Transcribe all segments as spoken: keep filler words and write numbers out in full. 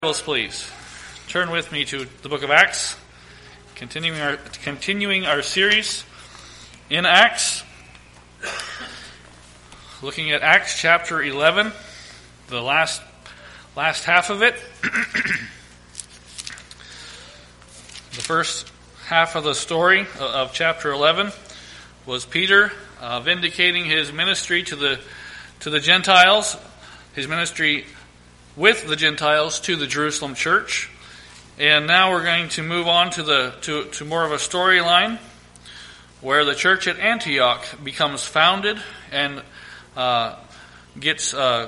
Bibles, please. Turn with me to the book of Acts, continuing our continuing our series in Acts, looking at Acts chapter eleven, the last last half of it. The first half of the story of chapter eleven was Peter uh, vindicating his ministry to the to the Gentiles, his ministry with the Gentiles to the Jerusalem church. And now we're going to move on to the to, to more of a storyline where the church at Antioch becomes founded and uh, gets uh,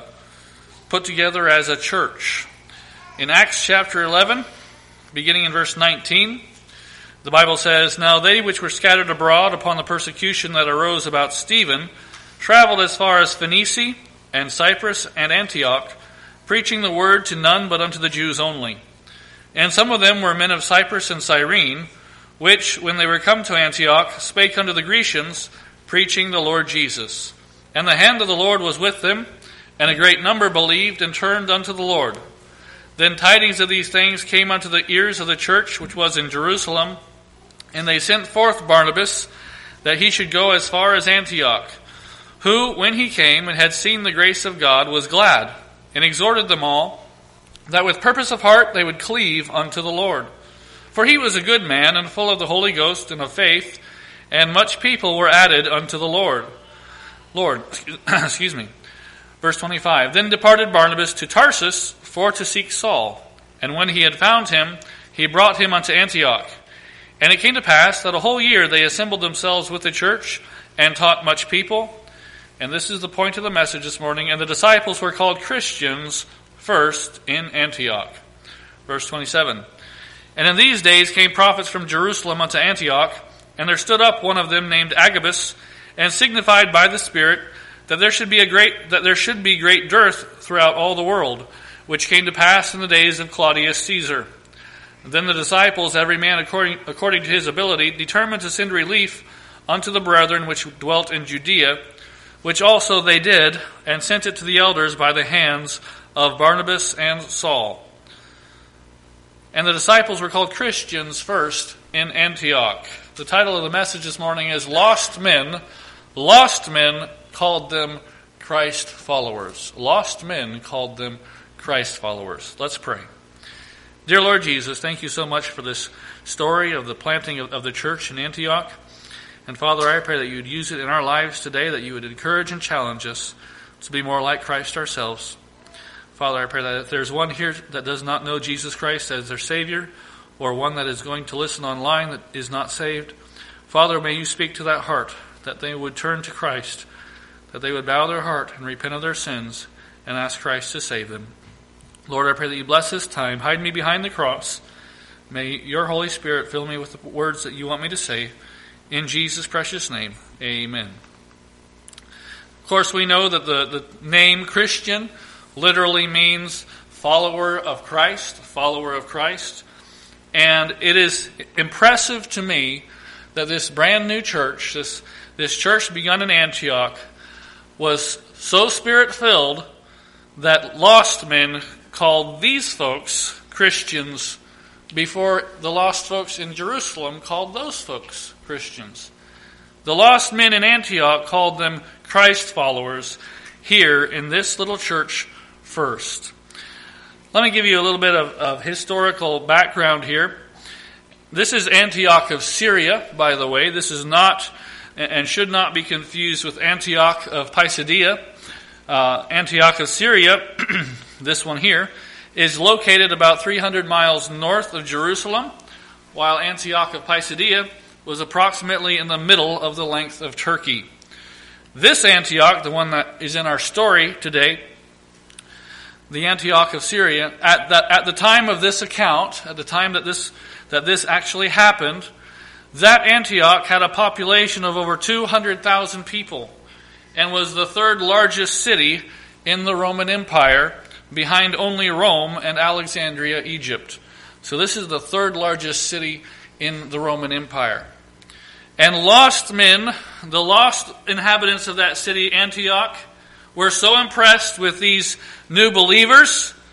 put together as a church. In Acts chapter eleven, beginning in verse nineteen, the Bible says, "Now they which were scattered abroad upon the persecution that arose about Stephen traveled as far as Phoenicia and Cyprus and Antioch, preaching the word to none but unto the Jews only. And some of them were men of Cyprus and Cyrene, which, when they were come to Antioch, spake unto the Grecians, preaching the Lord Jesus. And the hand of the Lord was with them, and a great number believed and turned unto the Lord. Then tidings of these things came unto the ears of the church which was in Jerusalem, and they sent forth Barnabas, that he should go as far as Antioch, who, when he came and had seen the grace of God, was glad, and exhorted them all, that with purpose of heart they would cleave unto the Lord. For he was a good man, and full of the Holy Ghost and of faith, and much people were added unto the Lord. Lord, excuse me. Verse twenty-five, Then departed Barnabas to Tarsus for to seek Saul. And when he had found him, he brought him unto Antioch. And it came to pass that a whole year they assembled themselves with the church, and taught much people. And this is the point of the message this morning. And the disciples were called Christians first in Antioch. Verse twenty-seven. And in these days came prophets from Jerusalem unto Antioch, and there stood up one of them named Agabus, and signified by the Spirit that there should be a great that there should be great dearth throughout all the world, which came to pass in the days of Claudius Caesar. Then the disciples, every man according according to his ability, determined to send relief unto the brethren which dwelt in Judea, which also they did, and sent it to the elders by the hands of Barnabas and Saul. And the disciples were called Christians first in Antioch." The title of the message this morning is Lost Men. Lost men called them Christ followers. Lost men called them Christ followers. Let's pray. Dear Lord Jesus, thank you so much for this story of the planting of, of the church in Antioch. And Father, I pray that you would use it in our lives today, that you would encourage and challenge us to be more like Christ ourselves. Father, I pray that if there's one here that does not know Jesus Christ as their Savior, or one that is going to listen online that is not saved, Father, may you speak to that heart, that they would turn to Christ, that they would bow their heart and repent of their sins and ask Christ to save them. Lord, I pray that you bless this time. Hide me behind the cross. May your Holy Spirit fill me with the words that you want me to say. In Jesus' precious name, amen. Of course, we know that the, the name Christian literally means follower of Christ, follower of Christ. And it is impressive to me that this brand new church, this, this church begun in Antioch, was so spirit-filled that lost men called these folks Christians before the lost folks in Jerusalem called those folks Christians. The lost men in Antioch called them Christ followers here in this little church first. Let me give you a little bit of, of historical background here. This is Antioch of Syria, by the way. This is not and should not be confused with Antioch of Pisidia. Uh, Antioch of Syria, this one here, is located about three hundred miles north of Jerusalem, while Antioch of Pisidia was approximately in the middle of the length of Turkey. This Antioch, the one that is in our story today, the Antioch of Syria, at the, at the time of this account, at the time that this that this actually happened, that Antioch had a population of over two hundred thousand people and was the third largest city in the Roman Empire, behind only Rome and Alexandria, Egypt. So this is the third largest city in the Roman Empire. And lost men, the lost inhabitants of that city, Antioch, were so impressed with these new believers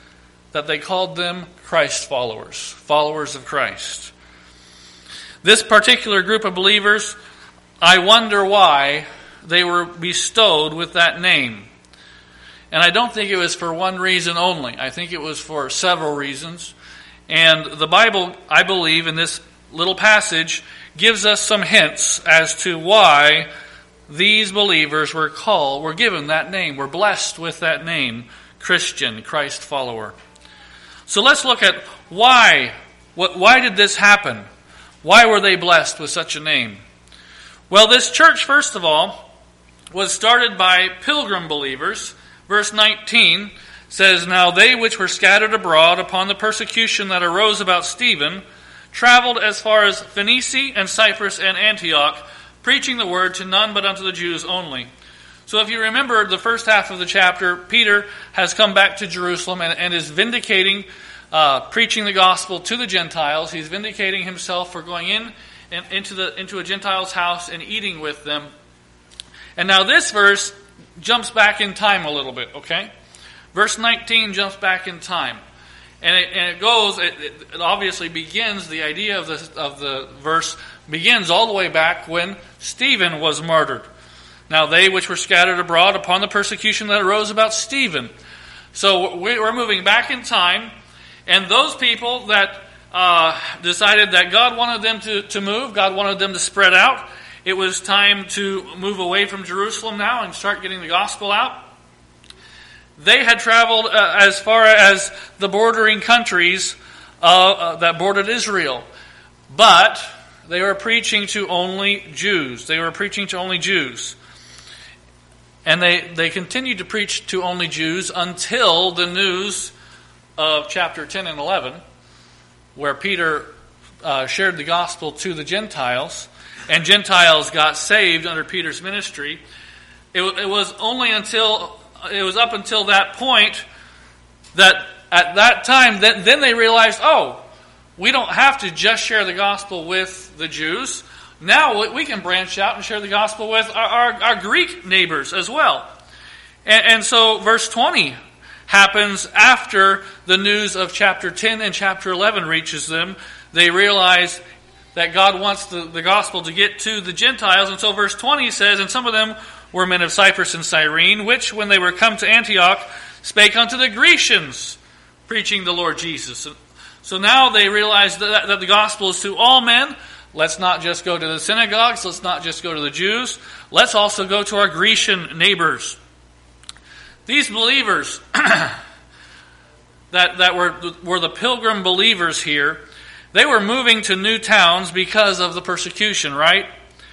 that they called them Christ followers, followers of Christ. This particular group of believers, I wonder why they were bestowed with that name. And I don't think it was for one reason only. I think it was for several reasons. And the Bible, I believe, in this little passage, gives us some hints as to why these believers were called, were given that name, were blessed with that name, Christian, Christ follower. So let's look at why. What, why did this happen? Why were they blessed with such a name? Well, this church, first of all, was started by pilgrim believers. Verse nineteen says, "Now they which were scattered abroad upon the persecution that arose about Stephen traveled as far as Phoenicia and Cyprus and Antioch, preaching the word to none but unto the Jews only." So if you remember the first half of the chapter, Peter has come back to Jerusalem and, and is vindicating, uh, preaching the gospel to the Gentiles. He's vindicating himself for going in and into the into a Gentile's house and eating with them. And now this verse jumps back in time a little bit, okay? Verse nineteen jumps back in time. And it, and it goes, it, it obviously begins, the idea of the, of the verse begins all the way back when Stephen was martyred. "Now they which were scattered abroad upon the persecution that arose about Stephen." So we're moving back in time, and those people that uh, decided that God wanted them to, to move, God wanted them to spread out, it was time to move away from Jerusalem now and start getting the gospel out. They had traveled uh, as far as the bordering countries uh, uh, that bordered Israel. But they were preaching to only Jews. They were preaching to only Jews. And they, they continued to preach to only Jews until the news of chapter ten and eleven, where Peter uh, shared the gospel to the Gentiles, and Gentiles got saved under Peter's ministry. It, it was only until... It was up until that point that at that time, that, then they realized, oh, we don't have to just share the gospel with the Jews. Now we can branch out and share the gospel with our, our, our Greek neighbors as well. And, and so verse twenty happens after the news of chapter ten and chapter eleven reaches them. They realize that God wants the, the gospel to get to the Gentiles. And so verse twenty says, "And some of them were men of Cyprus and Cyrene, which, when they were come to Antioch, spake unto the Grecians, preaching the Lord Jesus." So now they realize that, that the gospel is to all men. Let's not just go to the synagogues. Let's not just go to the Jews. Let's also go to our Grecian neighbors. These believers that, that were, were the pilgrim believers here, they were moving to new towns because of the persecution, right?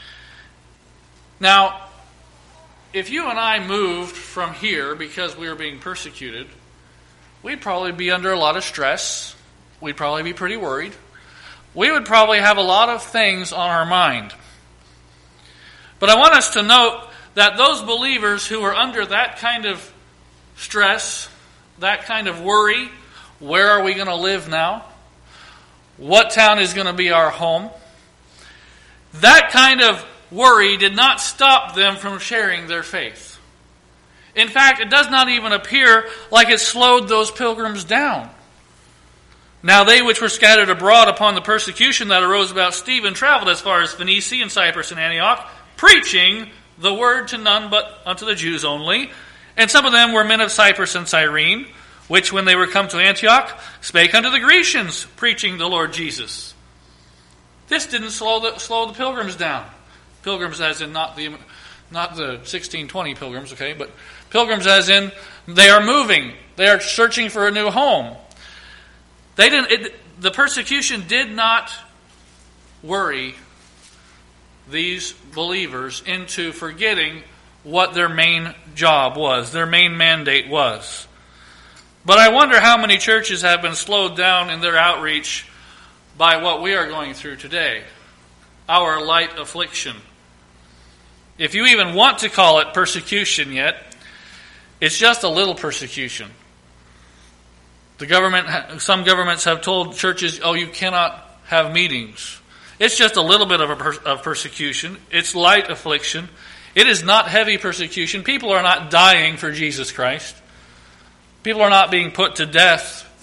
Now, if you and I moved from here because we were being persecuted, we'd probably be under a lot of stress. We'd probably be pretty worried. We would probably have a lot of things on our mind. But I want us to note that those believers who were under that kind of stress, that kind of worry, where are we going to live now? What town is going to be our home? That kind of worry did not stop them from sharing their faith. In fact, it does not even appear like it slowed those pilgrims down. "Now they which were scattered abroad upon the persecution that arose about Stephen traveled as far as Phoenicia and Cyprus and Antioch, preaching the word to none but unto the Jews only. And some of them were men of Cyprus and Cyrene, which, when they were come to Antioch, spake unto the Grecians, preaching the Lord Jesus." This didn't slow the, slow the pilgrims down. Pilgrims as in not the not the sixteen twenty pilgrims, okay, but pilgrims as in they are moving. They are searching for a new home. They didn't. It, the persecution did not worry these believers into forgetting what their main job was, their main mandate was. But I wonder how many churches have been slowed down in their outreach by what we are going through today, our light affliction. If you even want to call it persecution yet, it's just a little persecution. The government, some governments have told churches, oh, you cannot have meetings. It's just a little bit of, a per, of persecution. It's light affliction. It is not heavy persecution. People are not dying for Jesus Christ. People are not being put to death for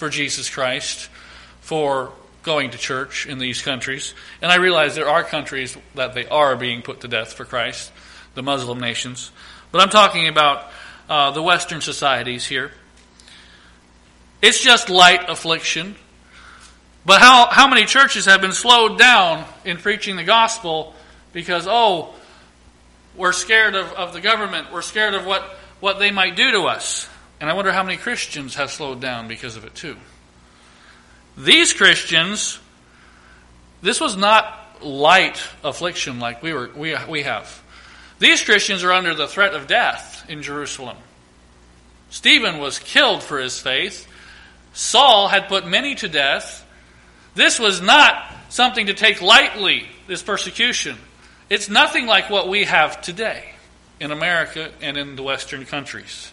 for Jesus Christ for going to church in these countries. And I realize there are countries that they are being put to death for Christ, the Muslim nations. But I'm talking about uh, the Western societies here. It's just light affliction. But how, how many churches have been slowed down in preaching the gospel because, oh, we're scared of, of the government. We're scared of what, what they might do to us. And I wonder how many Christians have slowed down because of it too. These Christians, this was not light affliction like we were we we have. These Christians are under the threat of death in Jerusalem. Stephen was killed for his faith. Saul had put many to death. This was not something to take lightly, this persecution. It's nothing like what we have today in America and in the Western countries.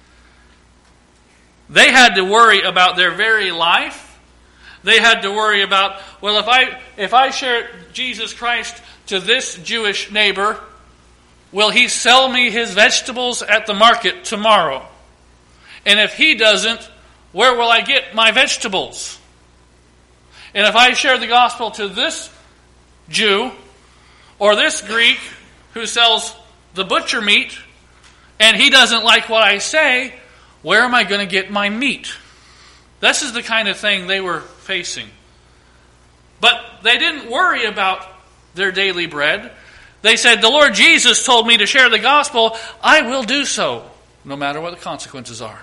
They had to worry about their very life. They had to worry about, well, if I if I share Jesus Christ to this Jewish neighbor, will he sell me his vegetables at the market tomorrow? And if he doesn't, where will I get my vegetables? And if I share the gospel to this Jew or this Greek who sells the butcher meat and he doesn't like what I say, where am I going to get my meat? This is the kind of thing they were facing. But they didn't worry about their daily bread. They said, the Lord Jesus told me to share the gospel. I will do so, no matter what the consequences are.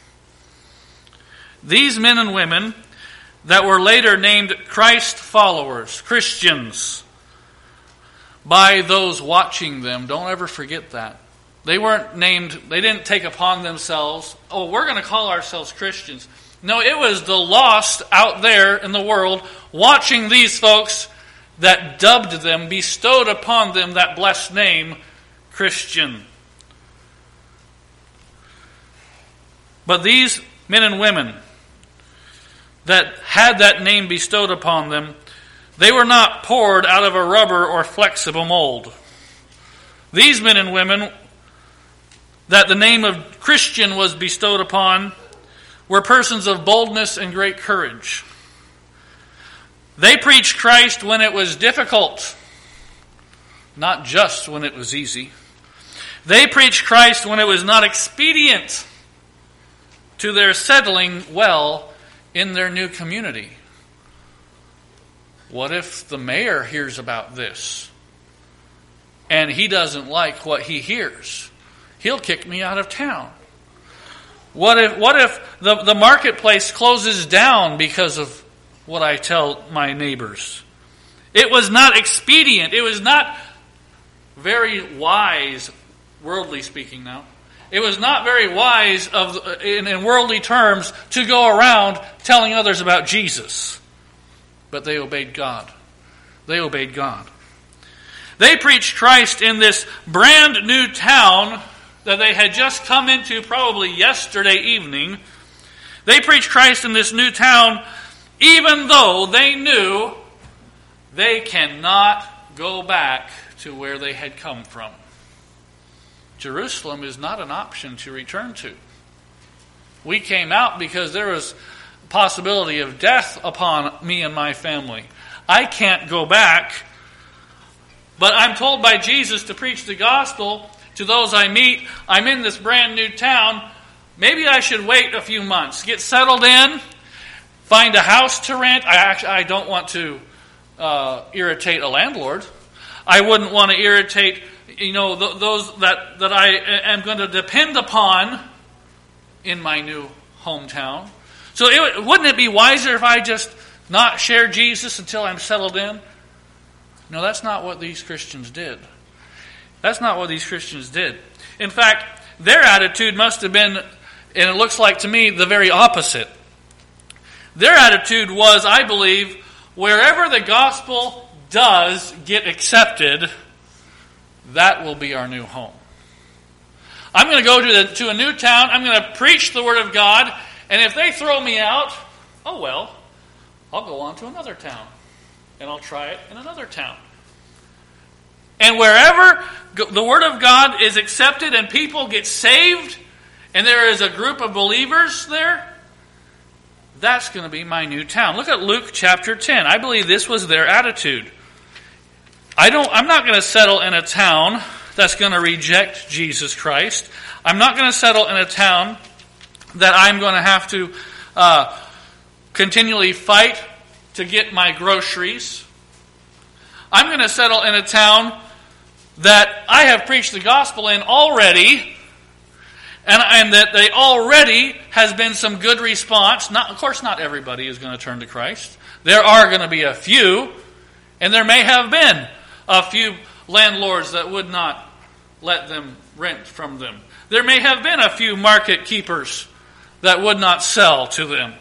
These men and women that were later named Christ followers, Christians, by those watching them, don't ever forget that. They weren't named, they didn't take upon themselves, oh, we're going to call ourselves Christians. No, it was the lost out there in the world watching these folks that dubbed them, bestowed upon them that blessed name, Christian. But these men and women that had that name bestowed upon them, they were not poured out of a rubber or flexible mold. These men and women that the name of Christian was bestowed upon were persons of boldness and great courage. They preached Christ when it was difficult, not just when it was easy. They preached Christ when it was not expedient to their settling well in their new community. What if the mayor hears about this and he doesn't like what he hears? He'll kick me out of town. What if what if the, the marketplace closes down because of what I tell my neighbors? It was not expedient. It was not very wise, worldly speaking now. It was not very wise of in, in worldly terms to go around telling others about Jesus. But they obeyed God. They obeyed God. They preached Christ in this brand new town that they had just come into probably yesterday evening. They preached Christ in this new town even though they knew they cannot go back to where they had come from. Jerusalem is not an option to return to. We came out because there was a possibility of death upon me and my family. I can't go back, but I'm told by Jesus to preach the gospel to those I meet. I'm in this brand new town. Maybe I should wait a few months, get settled in, find a house to rent. I actually I don't want to uh, irritate a landlord. I wouldn't want to irritate, you know, th- those that that I am going to depend upon in my new hometown. So, it, wouldn't it be wiser if I just not share Jesus until I'm settled in? No, that's not what these Christians did. That's not what these Christians did. In fact, their attitude must have been, and it looks like to me, the very opposite. Their attitude was, I believe, wherever the gospel does get accepted, that will be our new home. I'm going to go to, the, to a new town, I'm going to preach the Word of God, and if they throw me out, oh well, I'll go on to another town, and I'll try it in another town. And wherever the Word of God is accepted and people get saved, and there is a group of believers there, that's going to be my new town. Look at Luke chapter ten. I believe this was their attitude. I don't, I'm not going to settle in a town that's going to reject Jesus Christ. I'm not going to settle in a town that I'm going to have to uh, continually fight to get my groceries. I'm going to settle in a town that I have preached the gospel in already, and, and that they already has been some good response. Not, of course, not everybody is going to turn to Christ. There are going to be a few, and there may have been a few landlords that would not let them rent from them. There may have been a few market keepers that would not sell to them.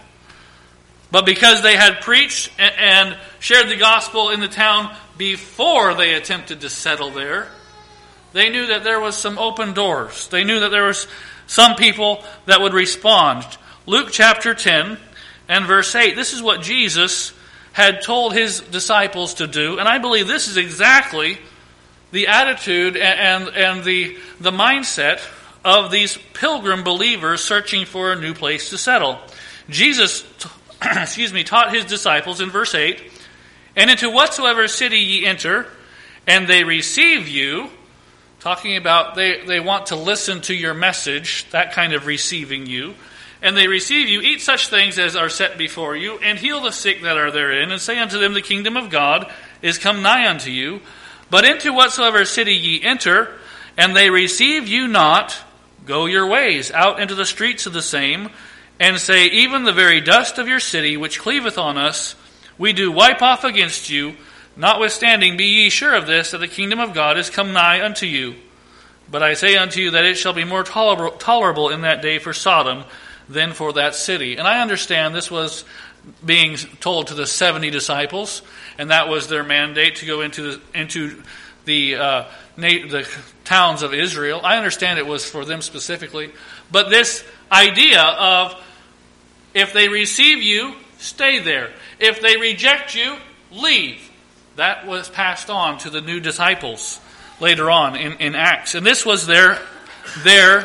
But because they had preached and shared the gospel in the town before they attempted to settle there, they knew that there was some open doors. They knew that there was some people that would respond. Luke chapter ten and verse eight. This is what Jesus had told his disciples to do. And I believe this is exactly the attitude and, and, and the, the mindset of these pilgrim believers searching for a new place to settle. Jesus excuse me, taught his disciples in verse eight, "And into whatsoever city ye enter, and they receive you," talking about they, they want to listen to your message, that kind of receiving you, "and they receive you, eat such things as are set before you, and heal the sick that are therein, and say unto them, the kingdom of God is come nigh unto you. But into whatsoever city ye enter, and they receive you not, go your ways out into the streets of the same, and say, even the very dust of your city, which cleaveth on us, we do wipe off against you. Notwithstanding, be ye sure of this, that the kingdom of God is come nigh unto you. But I say unto you that it shall be more tolerable, tolerable in that day for Sodom than for that city." And I understand this was being told to the seventy disciples, and that was their mandate to go into the, into the, uh, the towns of Israel. I understand it was for them specifically. But this idea of, if they receive you, stay there. If they reject you, leave. That was passed on to the new disciples later on in, in Acts. And this was their, their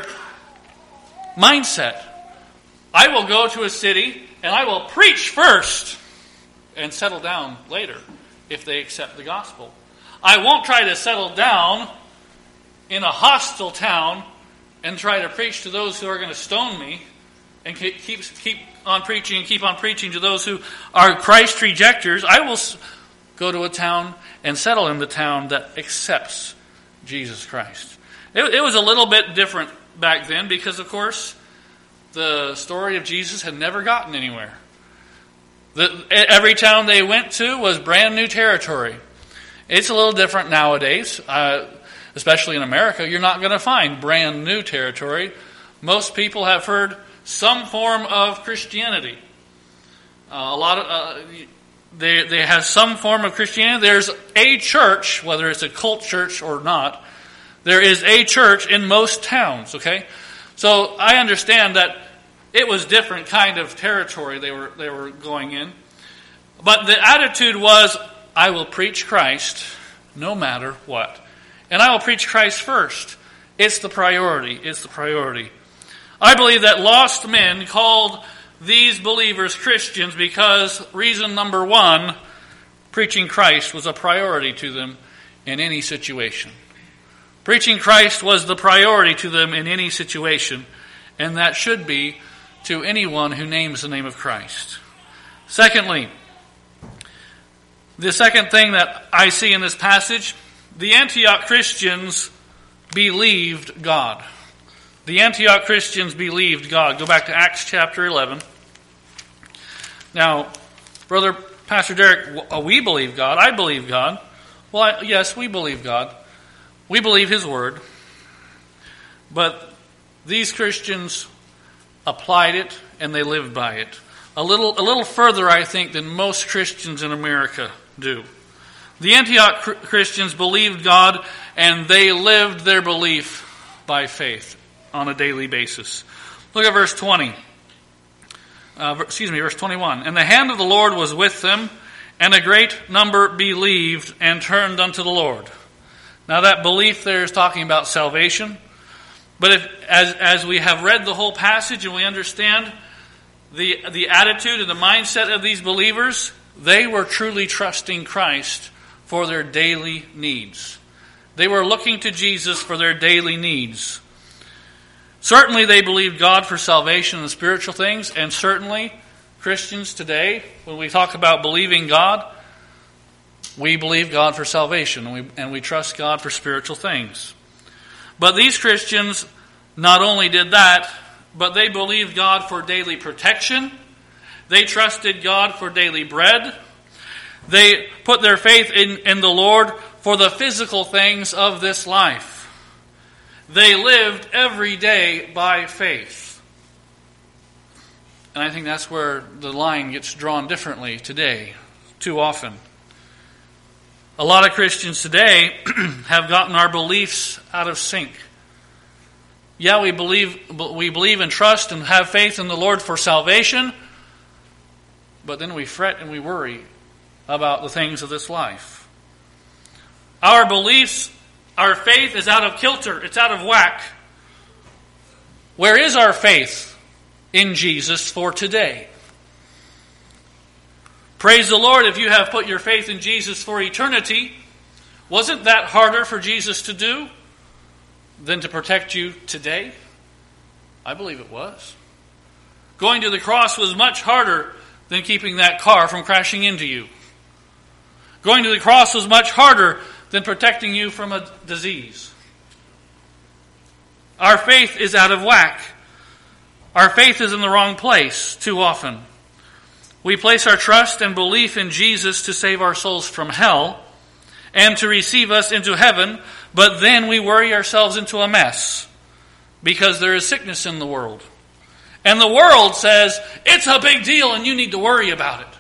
mindset. I will go to a city and I will preach first and settle down later if they accept the gospel. I won't try to settle down in a hostile town and try to preach to those who are going to stone me, and keep keep on preaching and keep on preaching to those who are Christ rejectors. I will go to a town and settle in the town that accepts Jesus Christ. It, it was a little bit different back then because, of course, the story of Jesus had never gotten anywhere. The, every town they went to was brand new territory. It's a little different nowadays, uh, especially in America. You're not going to find brand new territory. Most people have heard some form of Christianity. Uh, a lot of uh, they they have some form of Christianity. There's a church, whether it's a cult church or not. There is a church in most towns. Okay, so I understand that it was different kind of territory they were they were going in, but the attitude was, I will preach Christ no matter what, and I will preach Christ first. It's the priority. It's the priority. I believe that lost men called these believers Christians because reason number one, preaching Christ was a priority to them in any situation. Preaching Christ was the priority to them in any situation, and that should be to anyone who names the name of Christ. Secondly, the second thing that I see in this passage, the Antioch Christians believed God. The Antioch Christians believed God. Go back to Acts chapter eleven. Now, Brother Pastor Derek, we believe God. I believe God. Well, I, yes, we believe God. We believe His Word. But these Christians applied it and they lived by it. A little, a little further, I think, than most Christians in America do. The Antioch Christians believed God and they lived their belief by faith on a daily basis. Look at verse twenty. Uh, excuse me, verse twenty-one. And the hand of the Lord was with them, and a great number believed and turned unto the Lord. Now that belief there is talking about salvation. But if, as, as we have read the whole passage and we understand the, the attitude and the mindset of these believers, they were truly trusting Christ for their daily needs. They were looking to Jesus for their daily needs. Certainly they believed God for salvation and spiritual things, and certainly Christians today, when we talk about believing God, we believe God for salvation, and we, and we trust God for spiritual things. But these Christians not only did that, but they believed God for daily protection. They trusted God for daily bread. They put their faith in, in the Lord for the physical things of this life. They lived every day by faith. And I think that's where the line gets drawn differently today, too often. A lot of Christians today have gotten our beliefs out of sync. Yeah, we believe we believe and trust and have faith in the Lord for salvation, but then we fret and we worry about the things of this life. Our beliefs, our faith is out of kilter. It's out of whack. Where is our faith in Jesus for today? Praise the Lord if you have put your faith in Jesus for eternity. Wasn't that harder for Jesus to do than to protect you today? I believe it was. Going to the cross was much harder than keeping that car from crashing into you. Going to the cross was much harder than protecting you from a disease. Our faith is out of whack. Our faith is in the wrong place too often. We place our trust and belief in Jesus to save our souls from hell and to receive us into heaven, but then we worry ourselves into a mess because there is sickness in the world. And the world says, it's a big deal and you need to worry about it.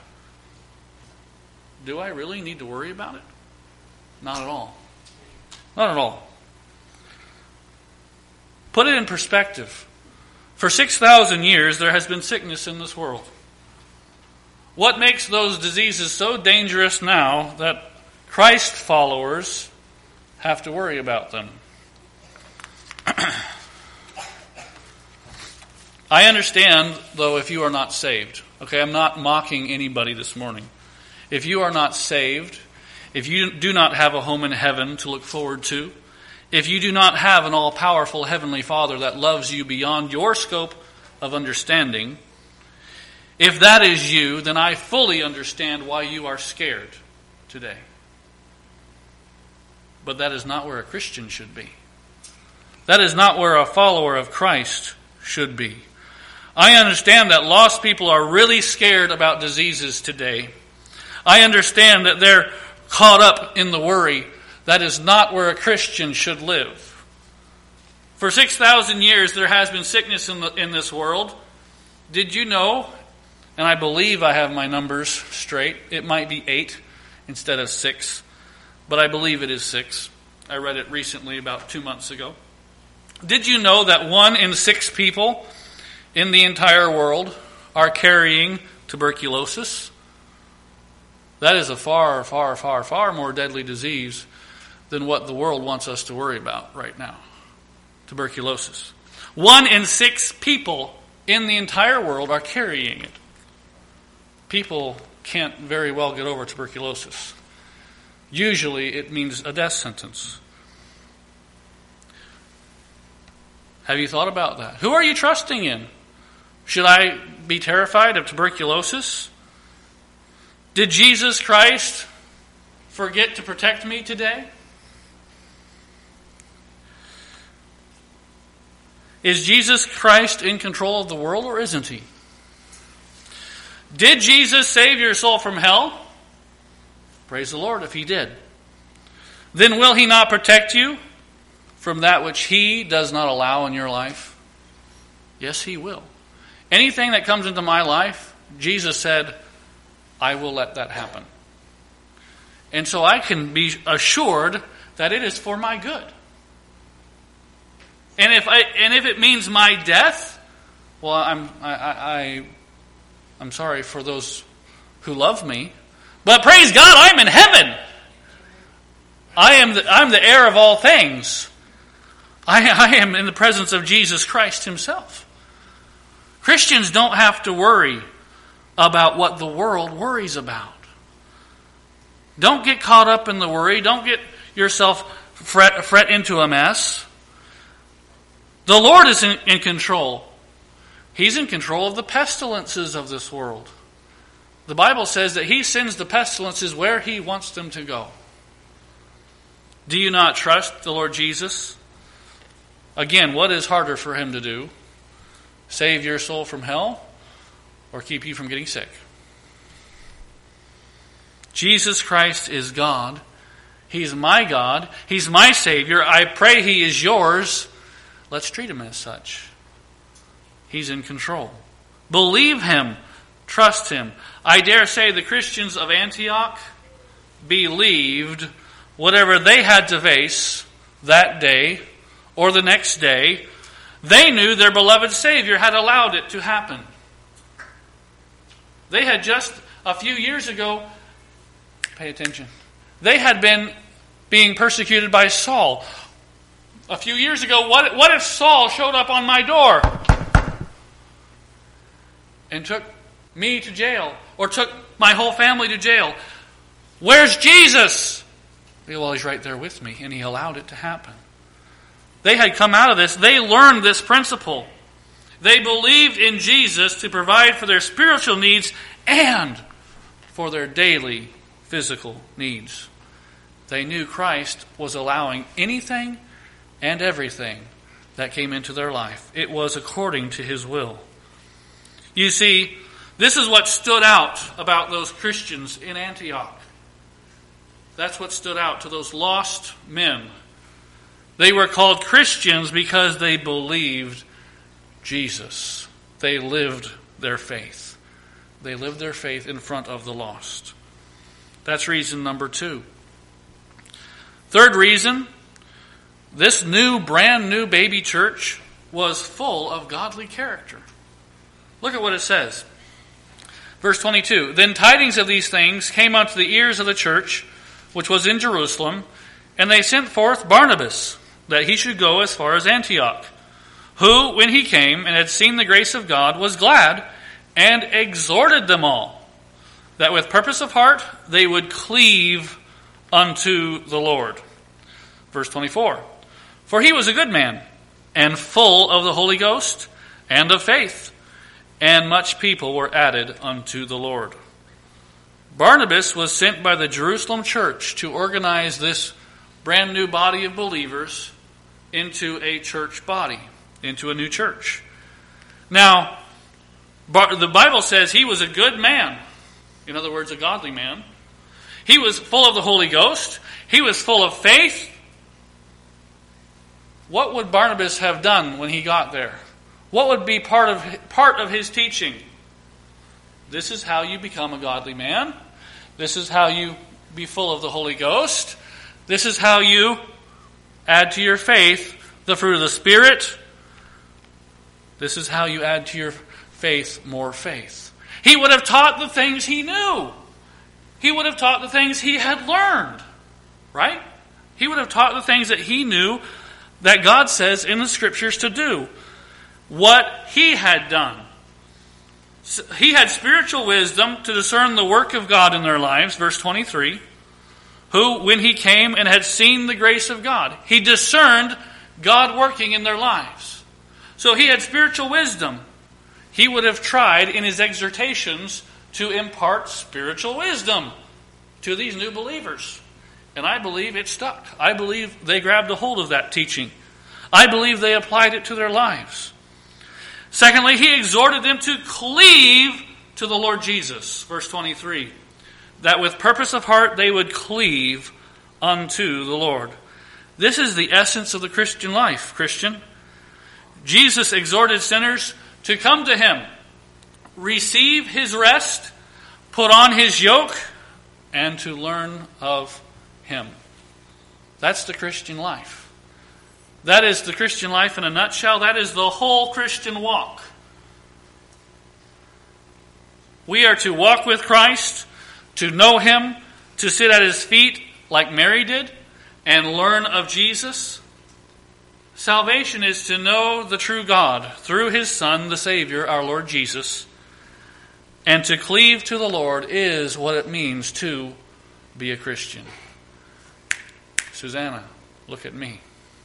Do I really need to worry about it? Not at all. Not at all. Put it in perspective. For six thousand years, there has been sickness in this world. What makes those diseases so dangerous now that Christ followers have to worry about them? I understand, though, if you are not saved. Okay, I'm not mocking anybody this morning. If you are not saved, if you do not have a home in heaven to look forward to, if you do not have an all-powerful Heavenly Father that loves you beyond your scope of understanding, if that is you, then I fully understand why you are scared today. But that is not where a Christian should be. That is not where a follower of Christ should be. I understand that lost people are really scared about diseases today. I understand that they're caught up in the worry. That is not where a Christian should live. For six thousand years there has been sickness in, the, in this world. Did you know, and I believe I have my numbers straight, it might be eight instead of six, but I believe it is six. I read it recently about two months ago. Did you know that one in six people in the entire world are carrying tuberculosis? That is a far, far, far, far more deadly disease than what the world wants us to worry about right now. Tuberculosis. One in six people in the entire world are carrying it. People can't very well get over tuberculosis. Usually it means a death sentence. Have you thought about that? Who are you trusting in? Should I be terrified of tuberculosis? Did Jesus Christ forget to protect me today? Is Jesus Christ in control of the world or isn't he? Did Jesus save your soul from hell? Praise the Lord if he did. Then will he not protect you from that which he does not allow in your life? Yes, he will. Anything that comes into my life, Jesus said, I will let that happen. And so I can be assured that it is for my good. And if I and if it means my death, well, I'm I, I I'm sorry for those who love me, but praise God, I'm in heaven. I am the, I'm the heir of all things. I, I am in the presence of Jesus Christ himself. Christians don't have to worry about what the world worries about. Don't get caught up in the worry. Don't get yourself fret, fret into a mess. The Lord is in, in control. He's in control of the pestilences of this world. The Bible says that He sends the pestilences where He wants them to go. Do you not trust the Lord Jesus? Again, what is harder for Him to do? Save your soul from hell or keep you from getting sick? Jesus Christ is God. He's my God. He's my Savior. I pray He is yours. Let's treat Him as such. He's in control. Believe Him. Trust Him. I dare say the Christians of Antioch believed whatever they had to face that day or the next day. They knew their beloved Savior had allowed it to happen. They had just a few years ago, pay attention, they had been being persecuted by Saul. A few years ago, what, what if Saul showed up on my door and took me to jail, or took my whole family to jail? Where's Jesus? Well, He's right there with me, and He allowed it to happen. They had come out of this. They learned this principle. They believed in Jesus to provide for their spiritual needs and for their daily physical needs. They knew Christ was allowing anything and everything that came into their life. It was according to His will. You see, this is what stood out about those Christians in Antioch. That's what stood out to those lost men. They were called Christians because they believed Jesus. They lived their faith. They lived their faith in front of the lost. That's reason number two. Third reason, this new, brand new baby church was full of godly character. Look at what it says. Verse twenty-two, Then tidings of these things came unto the ears of the church, which was in Jerusalem, and they sent forth Barnabas, that he should go as far as Antioch, who, when he came and had seen the grace of God, was glad, and exhorted them all, that with purpose of heart they would cleave unto the Lord. Verse twenty-four, For he was a good man, and full of the Holy Ghost, and of faith, and much people were added unto the Lord. Barnabas was sent by the Jerusalem church to organize this brand new body of believers into a church body, into a new church. Now, the Bible says he was a good man. In other words, a godly man. He was full of the Holy Ghost. He was full of faith. What would Barnabas have done when he got there? What would be part of part of his teaching? This is how you become a godly man. This is how you be full of the Holy Ghost. This is how you add to your faith the fruit of the Spirit. This is how you add to your faith more faith. He would have taught the things he knew. He would have taught the things he had learned. Right? He would have taught the things that he knew that God says in the Scriptures to do. What he had done. He had spiritual wisdom to discern the work of God in their lives. Verse twenty-three. Who, when he came and had seen the grace of God, he discerned God working in their lives. So he had spiritual wisdom. He would have tried in his exhortations to impart spiritual wisdom to these new believers. And I believe it stuck. I believe they grabbed a hold of that teaching. I believe they applied it to their lives. Secondly, he exhorted them to cleave to the Lord Jesus. Verse twenty-three. That with purpose of heart they would cleave unto the Lord. This is the essence of the Christian life, Christian. Jesus exhorted sinners to come to Him, receive His rest, put on His yoke, and to learn of Him. That's the Christian life. That is the Christian life in a nutshell. That is the whole Christian walk. We are to walk with Christ, to know Him, to sit at His feet like Mary did, and learn of Jesus. Salvation is to know the true God through His Son, the Savior, our Lord Jesus. And to cleave to the Lord is what it means to be a Christian. Susanna, look at me.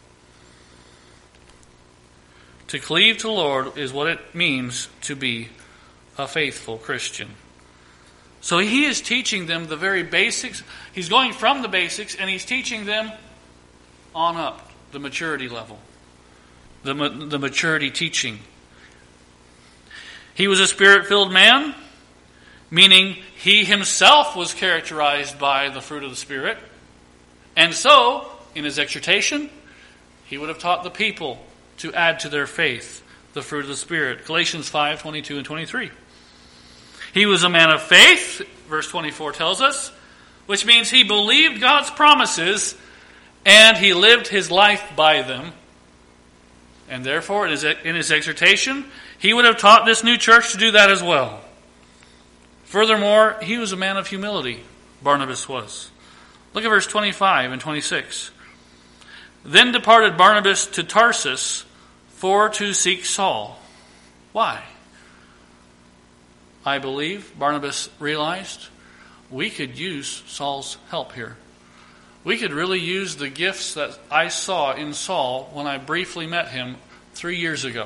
To cleave to the Lord is what it means to be a faithful Christian. So he is teaching them the very basics. He's going from the basics and he's teaching them on up, the maturity level, the, the maturity teaching. He was a Spirit-filled man, meaning he himself was characterized by the fruit of the Spirit. And so, in his exhortation, he would have taught the people to add to their faith the fruit of the Spirit. Galatians five, twenty-two and twenty-three. He was a man of faith, verse twenty-four tells us, which means he believed God's promises and he lived his life by them. And therefore, in his, in his exhortation, he would have taught this new church to do that as well. Furthermore, he was a man of humility, Barnabas was. Look at verse twenty-five and twenty-six. Then departed Barnabas to Tarsus for to seek Saul. Why? I believe Barnabas realized we could use Saul's help here. We could really use the gifts that I saw in Saul when I briefly met him three years ago.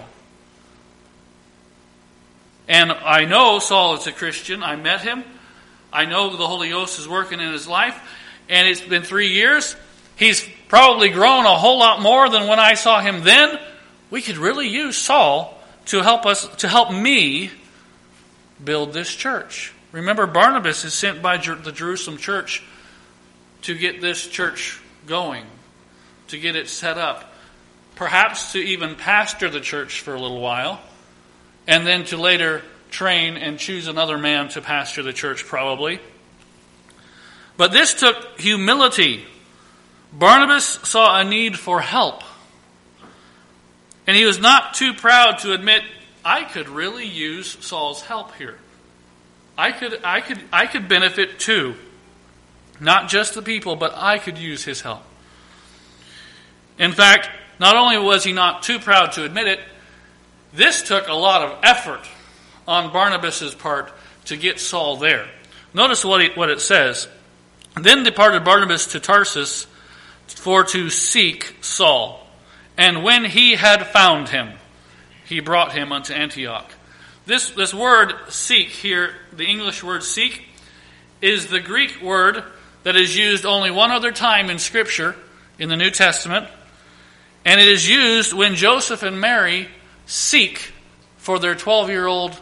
And I know Saul is a Christian. I met him. I know the Holy Ghost is working in his life. And it's been three years. He's probably grown a whole lot more than when I saw him then. We could really use Saul to help us, to help me build this church. Remember, Barnabas is sent by the Jerusalem church to get this church going, to get it set up, perhaps to even pastor the church for a little while, and then to later train and choose another man to pastor the church probably. But this took humility. Barnabas saw a need for help. And he was not too proud to admit, I could really use Saul's help here. I could, I could, I could benefit too. Not just the people, but I could use his help. In fact, not only was he not too proud to admit it, this took a lot of effort on Barnabas' part to get Saul there. Notice what, he, what it says. Then departed Barnabas to Tarsus for to seek Saul. And when he had found him, he brought him unto Antioch. This, this word seek here, the English word seek, is the Greek word that is used only one other time in Scripture, in the New Testament. And it is used when Joseph and Mary seek for their twelve-year-old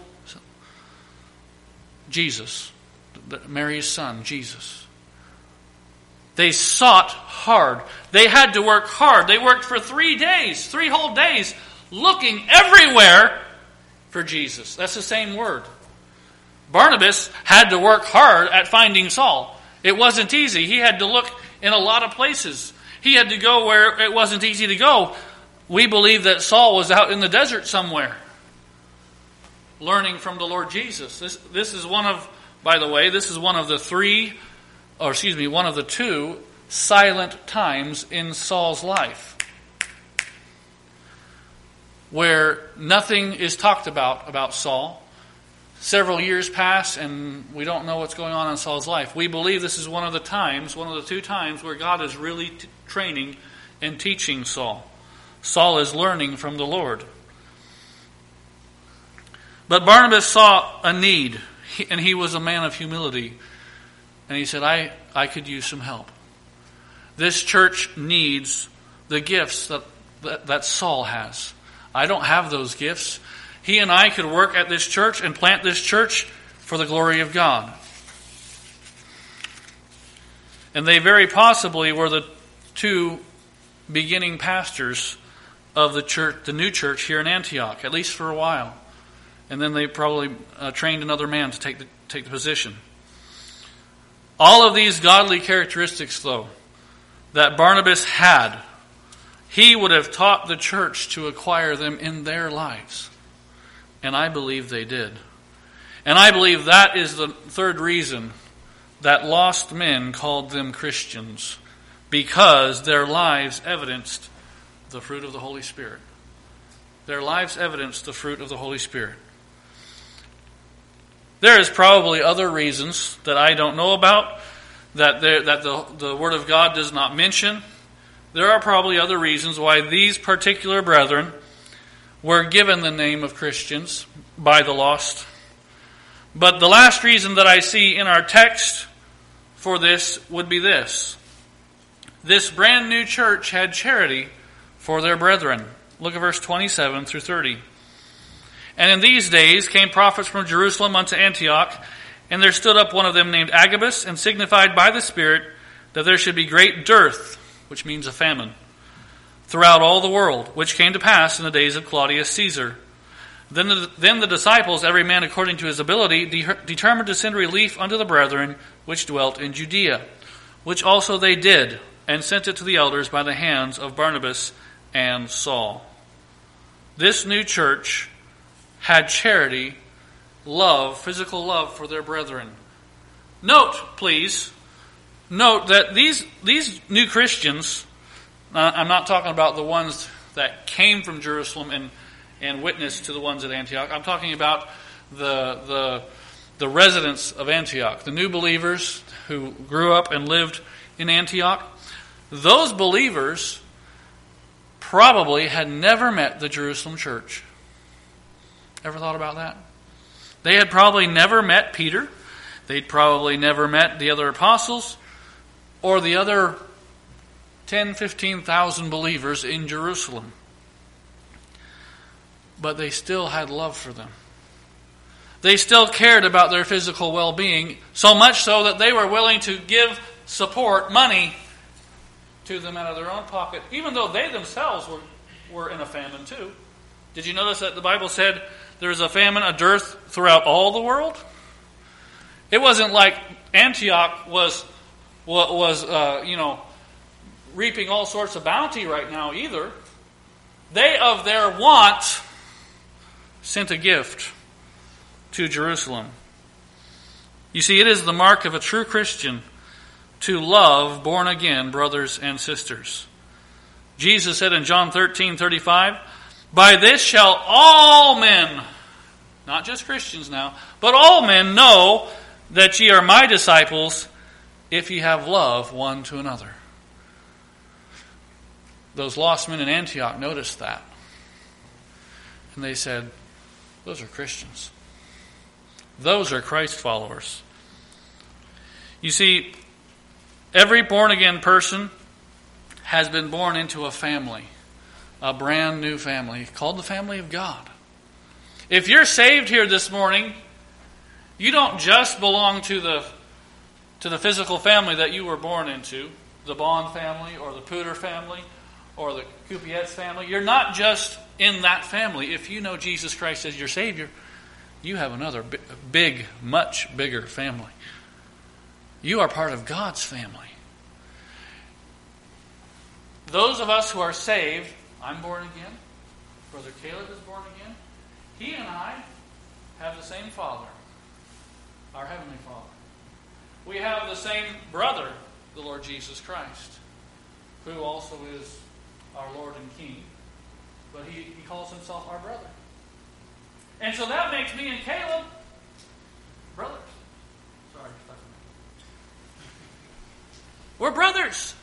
Jesus, Mary's son, Jesus. They sought hard. They had to work hard. They worked for three days, three whole days, looking everywhere for Jesus. That's the same word. Barnabas had to work hard at finding Saul. It wasn't easy. He had to look in a lot of places. He had to go where it wasn't easy to go. We believe that Saul was out in the desert somewhere, learning from the Lord Jesus. This, this is one of, by the way, this is one of the three or excuse me, one of the two silent times in Saul's life where nothing is talked about about Saul. Several years pass and we don't know what's going on in Saul's life. We believe this is one of the times, one of the two times where God is really t- training and teaching Saul. Saul is learning from the Lord. But Barnabas saw a need, and he was a man of humility. And he said, I, I could use some help. This church needs the gifts that, that, that Saul has. I don't have those gifts. He and I could work at this church and plant this church for the glory of God. And they very possibly were the two beginning pastors of the church, the new church here in Antioch, at least for a while. And then they probably uh, trained another man to take the, take the position. All of these godly characteristics, though, that Barnabas had, he would have taught the church to acquire them in their lives. And I believe they did. And I believe that is the third reason that lost men called them Christians, because their lives evidenced the fruit of the Holy Spirit. Their lives evidence the fruit of the Holy Spirit. There is probably other reasons that I don't know about, that there, that the, the Word of God does not mention. There are probably other reasons why these particular brethren were given the name of Christians by the lost. But the last reason that I see in our text for this would be this. This brand new church had charity for their brethren. Look at verse twenty-seven through thirty. And in these days came prophets from Jerusalem unto Antioch, and there stood up one of them named Agabus, and signified by the Spirit that there should be great dearth, which means a famine, throughout all the world, which came to pass in the days of Claudius Caesar. Then the, then the disciples, every man according to his ability, de- determined to send relief unto the brethren which dwelt in Judea, which also they did, and sent it to the elders by the hands of Barnabas and Saul. This new church had charity, love, physical love for their brethren. Note, please, note that these these new Christians, uh, I'm not talking about the ones that came from Jerusalem and, and witnessed to the ones at Antioch. I'm talking about the, the, the residents of Antioch, the new believers who grew up and lived in Antioch. Those believers probably had never met the Jerusalem church. Ever thought about that? They had probably never met Peter. They'd probably never met the other apostles or the other ten, fifteen thousand believers in Jerusalem. But they still had love for them. They still cared about their physical well-being, so much so that they were willing to give support, money, to them out of their own pocket, even though they themselves were, were in a famine too. Did you notice that the Bible said there was a famine, a dearth throughout all the world? It wasn't like Antioch was, was uh, you know, reaping all sorts of bounty right now either. They, of their want, sent a gift to Jerusalem. You see, it is the mark of a true Christian to love born-again brothers and sisters. Jesus said in John thirteen thirty-five, by this shall all men, not just Christians now, but all men know that ye are my disciples, if ye have love one to another. Those lost men in Antioch noticed that. And they said, those are Christians. Those are Christ followers. You see, every born-again person has been born into a family, a brand new family called the family of God. If you're saved here this morning, you don't just belong to the to the physical family that you were born into, the Bond family or the Pooter family or the Coupiet's family. You're not just in that family. If you know Jesus Christ as your Savior, you have another big, much bigger family. You are part of God's family. Those of us who are saved, I'm born again, Brother Caleb is born again, he and I have the same Father, our Heavenly Father. We have the same brother, the Lord Jesus Christ, who also is our Lord and King, but he, he calls himself our brother. And so that makes me and Caleb brothers. Sorry, we're brothers.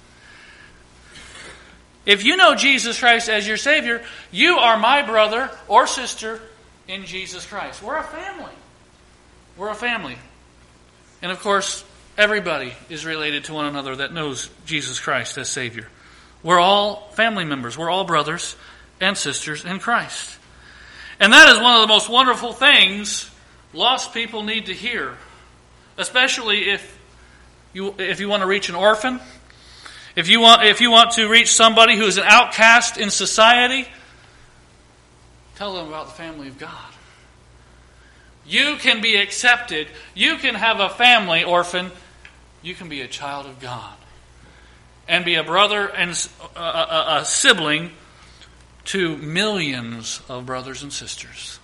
If you know Jesus Christ as your Savior, you are my brother or sister in Jesus Christ. We're a family. We're a family. And of course, everybody is related to one another that knows Jesus Christ as Savior. We're all family members. We're all brothers and sisters in Christ. And that is one of the most wonderful things lost people need to hear. Especially if you if you want to reach an orphan. If you want if you want to reach somebody who is an outcast in society, tell them about the family of God. You can be accepted. You can have a family, orphan. You can be a child of God. And be a brother and a, a, a sibling to millions of brothers and sisters.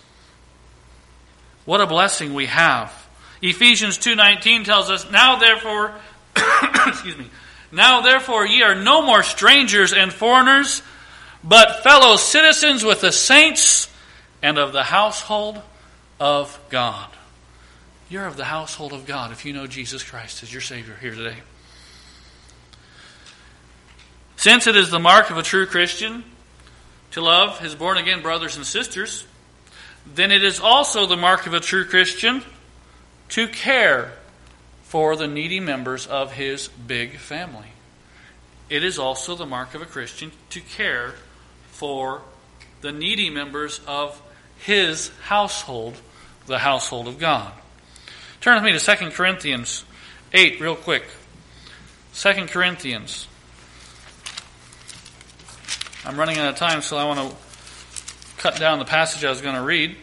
What a blessing we have. Ephesians two nineteen tells us, Now therefore, excuse me, Now therefore ye are no more strangers and foreigners, but fellow citizens with the saints and of the household of God. You're of the household of God if you know Jesus Christ as your Savior here today. Since it is the mark of a true Christian to love his born-again brothers and sisters, then it is also the mark of a true Christian to care for the needy members of his big family. It is also the mark of a Christian to care for the needy members of his household, the household of God. Turn with me to Second Corinthians eight real quick. Second Corinthians. I'm running out of time, so I want to cut down the passage I was going to read.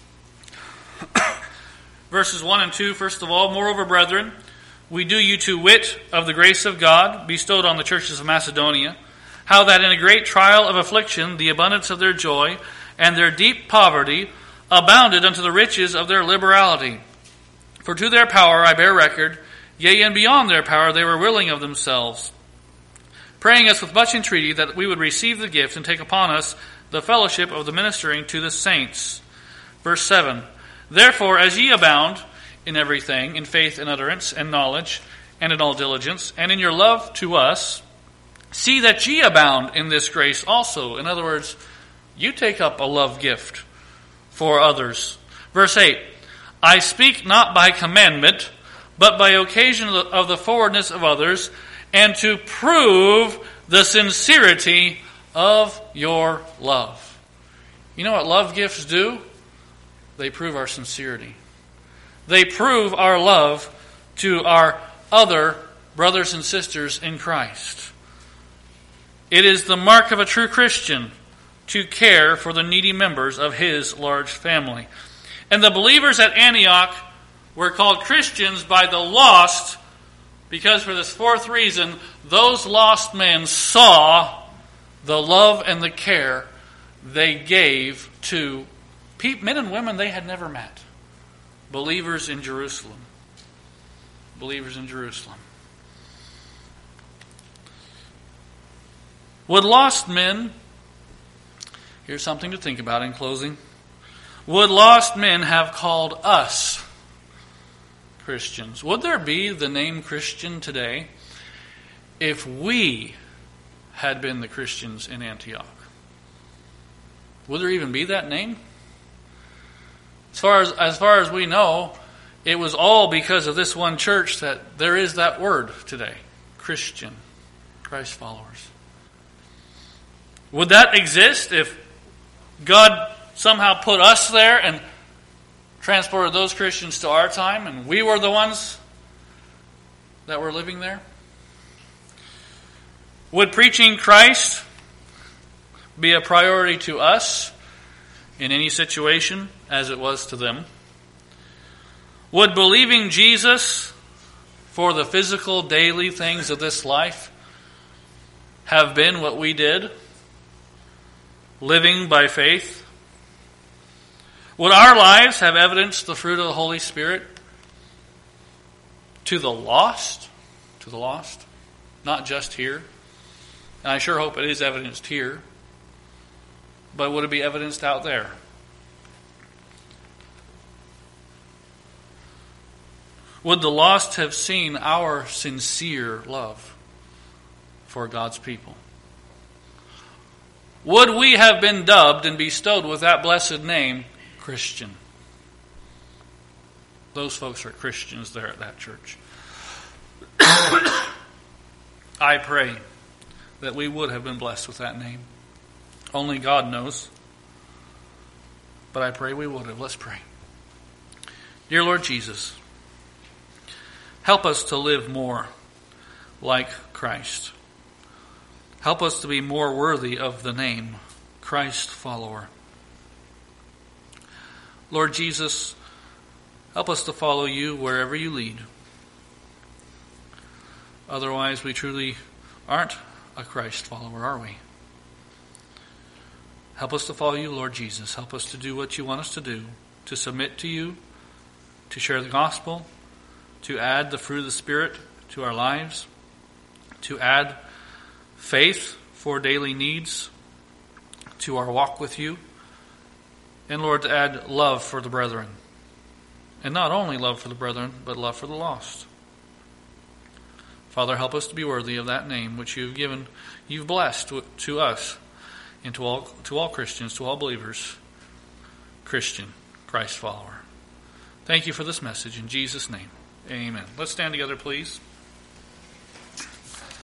Verses one and two, first of all, moreover, brethren, we do you to wit of the grace of God bestowed on the churches of Macedonia, how that in a great trial of affliction, the abundance of their joy and their deep poverty abounded unto the riches of their liberality. For to their power I bear record, yea, and beyond their power they were willing of themselves, praying us with much entreaty that we would receive the gift and take upon us the fellowship of the ministering to the saints. Verse seven, therefore, as ye abound in everything, in faith and utterance and knowledge, and in all diligence, and in your love to us, see that ye abound in this grace also. In other words, you take up a love gift for others. Verse eight, I speak not by commandment, but by occasion of the forwardness of others, and to prove the sincerity of your love. You know what love gifts do? They prove our sincerity. They prove our love to our other brothers and sisters in Christ. It is the mark of a true Christian to care for the needy members of his large family. And the believers at Antioch were called Christians by the lost, because for this fourth reason, those lost men saw the love and the care they gave to men and women they had never met. Believers in Jerusalem. Believers in Jerusalem. Would lost men, here's something to think about in closing. Would lost men have called us Christians? Would there be the name Christian today if we had been the Christians in Antioch? Would there even be that name? As far as, as far as we know, it was all because of this one church that there is that word today. Christian. Christ followers. Would that exist if God somehow put us there and transported those Christians to our time, and we were the ones that were living there? Would preaching Christ be a priority to us in any situation as it was to them? Would believing Jesus for the physical daily things of this life have been what we did? Living by faith? Would our lives have evidenced the fruit of the Holy Spirit to the lost? To the lost? Not just here. And I sure hope it is evidenced here. But would it be evidenced out there? Would the lost have seen our sincere love for God's people? Would we have been dubbed and bestowed with that blessed name, Christian? Those folks are Christians there at that church. I pray that we would have been blessed with that name. Only God knows. But I pray we would have. Let's pray. Dear Lord Jesus, help us to live more like Christ. Help us to be more worthy of the name Christ follower. Lord Jesus, help us to follow you wherever you lead. Otherwise, we truly aren't a Christ follower, are we? Help us to follow you, Lord Jesus. Help us to do what you want us to do, to submit to you, to share the gospel, to add the fruit of the Spirit to our lives, to add faith for daily needs, to our walk with you. And Lord, to add love for the brethren. And not only love for the brethren, but love for the lost. Father, help us to be worthy of that name which you've given, you've blessed to, to us, and to all, to all Christians, to all believers. Christian, Christ follower. Thank you for this message. In Jesus' name, amen. Let's stand together, please.